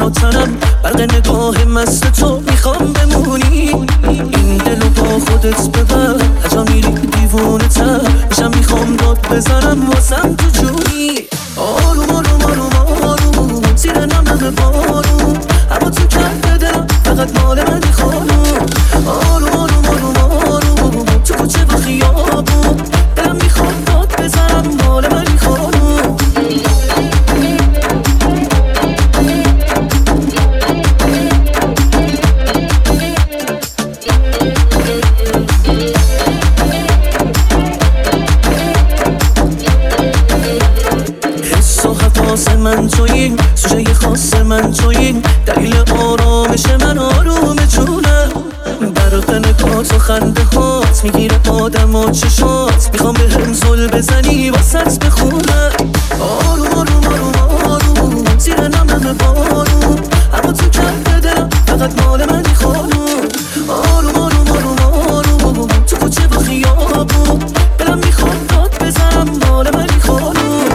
جان و تنم برق نگاه مست تو میخوام بمونی. این دلو با خودت ببر هجا میری دیوونه تر میشم، میخوام داد بزنم واسم تو جونی. آروم آروم آروم آروم زیر نمه بارون اما تو کرده دلم فقط مال منی خانوم. آروم آروم آروم آروم تو کوچه و خیابون دلم میخوام داد بزنم مال منی خانوم. حس و حواس من تویین، سوژه خاص من تویین، دلیل آرامش من آروم جونم. برق نگات و خنده هات میگیره آدم و چشات، میخوام به هم زل بزنی واسط بخونم. آروم آروم آروم آروم زیر نمه بارون اما تو کرده دلم فقط مال منی خانوم. آروم آروم آروم آروم تو کوچه و خیابون دلم میخوام داد بزنم مال منی خانوم.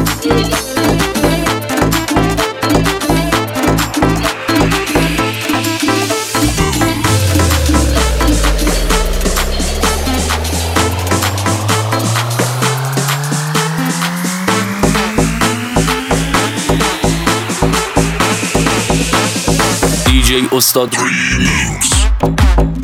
DJ استاد